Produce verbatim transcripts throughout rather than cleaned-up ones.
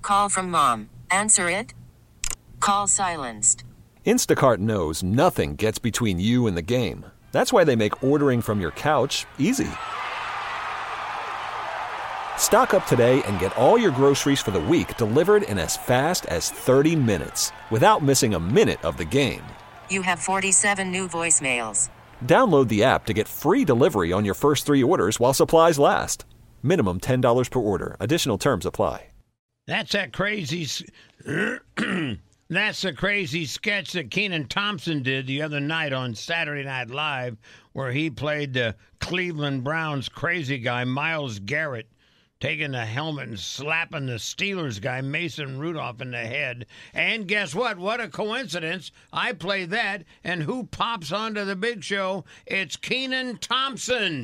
call from mom. Answer it. Call silenced. Instacart knows nothing gets between you and the game. That's why they make ordering from your couch easy. Stock up today and get all your groceries for the week delivered in as fast as thirty minutes without missing a minute of the game. You have forty-seven new voicemails. Download the app to get free delivery on your first three orders while supplies last. Minimum ten dollars per order. Additional terms apply. That's that crazy... That's the crazy sketch that Kenan Thompson did the other night on Saturday Night Live, where he played the Cleveland Browns crazy guy, Myles Garrett, taking the helmet and slapping the Steelers guy, Mason Rudolph, in the head. And guess what? What a coincidence. I play that, and who pops onto the big show? It's Kenan Thompson.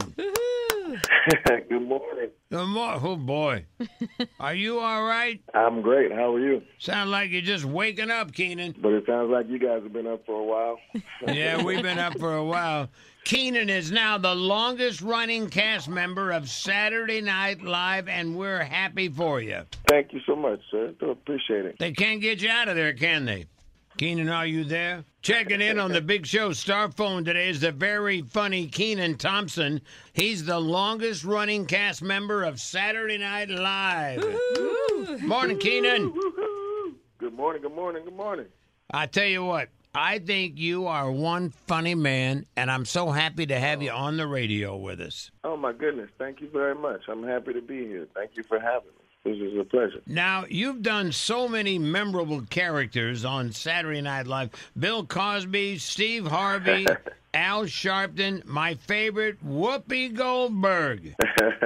Good morning. Good morning. Oh, boy. Are you all right? I'm great. How are you? Sound like you're just waking up, Kenan. But it sounds like you guys have been up for a while. Yeah, we've been up for a while. Kenan is now the longest-running cast member of Saturday Night Live, and we're happy for you. Thank you so much, sir. I appreciate it. They can't get you out of there, can they? Kenan, are you there? Checking in on the Big Show star phone today is the very funny Kenan Thompson. He's the longest-running cast member of Saturday Night Live. Woo-hoo. Morning, Kenan. Woo-hoo. Good morning, good morning, good morning. I tell you what, I think you are one funny man, and I'm so happy to have you on the radio with us. Oh, my goodness. Thank you very much. I'm happy to be here. Thank you for having me. This is a pleasure. Now, you've done so many memorable characters on Saturday Night Live. Bill Cosby, Steve Harvey, Al Sharpton, my favorite, Whoopi Goldberg.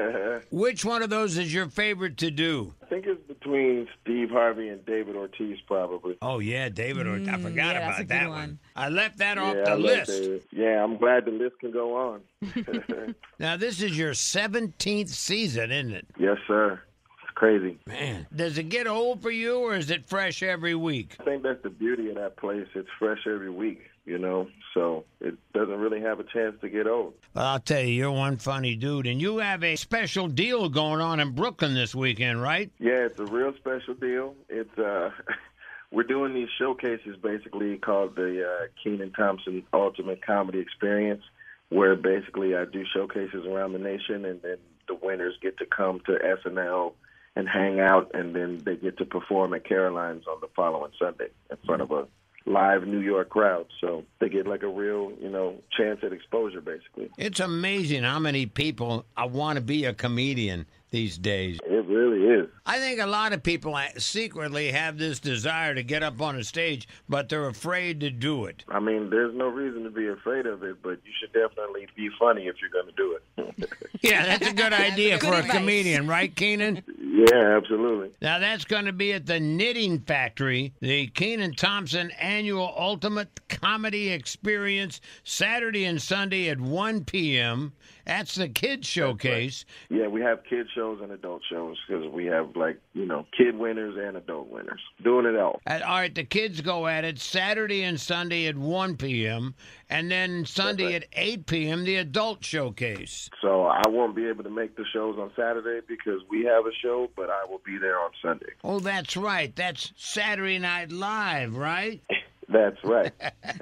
Which one of those is your favorite to do? I think it's between Steve Harvey and David Ortiz, probably. Oh, yeah, David Ortiz. Mm, I forgot yeah, about that one. one. I left that yeah, off I the list. David. Yeah, I'm glad the list can go on. Now, this is your seventeenth season, isn't it? Yes, sir. Crazy. Man, does it get old for you, or is it fresh every week? I think that's the beauty of that place. It's fresh every week, you know, so it doesn't really have a chance to get old. Well, I'll tell you, you're one funny dude, and you have a special deal going on in Brooklyn this weekend, right? Yeah, it's a real special deal. It's uh, we're doing these showcases basically called the uh, Kenan Thompson Ultimate Comedy Experience, where basically I do showcases around the nation, and then the winners get to come to S N L and hang out, and then they get to perform at Caroline's on the following Sunday in front of a live New York crowd. So they get like a real, you know, chance at exposure, basically. It's amazing how many people I want to be a comedian these days. It really is. I think a lot of people secretly have this desire to get up on a stage, but they're afraid to do it. I mean, there's no reason to be afraid of it, but you should definitely be funny if you're going to do it. Yeah, that's a good idea good for a advice. comedian, right, Kenan? Yeah, absolutely. Now, that's going to be at the Knitting Factory, the Kenan Thompson Annual Ultimate Comedy Experience, Saturday and Sunday at one p.m. That's the kids showcase. Right. Yeah, we have kid shows and adult shows because we have, like, you know, kid winners and adult winners. Doing it all. All right, the kids go at it Saturday and Sunday at one p.m., and then Sunday right. at eight p.m., the adult showcase. So I won't be able to make the shows on Saturday because we have a show, but I will be there on Sunday. Oh, that's right. That's Saturday Night Live, right? That's right.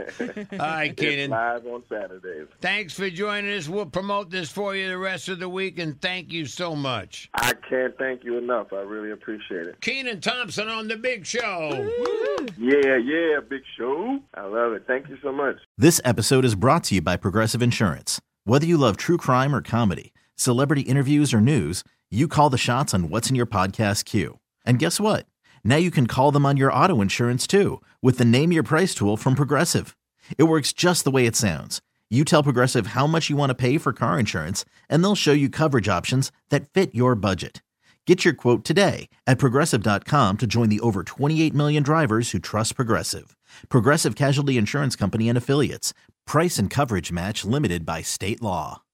All right, Kenan. It's live on Saturdays. Thanks for joining us. We'll promote this for you the rest of the week, and thank you so much. I can't thank you enough. I really appreciate it. Kenan Thompson on The Big Show. Yeah, yeah, Big Show. I love it. Thank you so much. This episode is brought to you by Progressive Insurance. Whether you love true crime or comedy, celebrity interviews or news, you call the shots on what's in your podcast queue. And guess what? Now you can call them on your auto insurance, too, with the Name Your Price tool from Progressive. It works just the way it sounds. You tell Progressive how much you want to pay for car insurance, and they'll show you coverage options that fit your budget. Get your quote today at Progressive dot com to join the over twenty-eight million drivers who trust Progressive. Progressive Casualty Insurance Company and Affiliates. Price and coverage match limited by state law.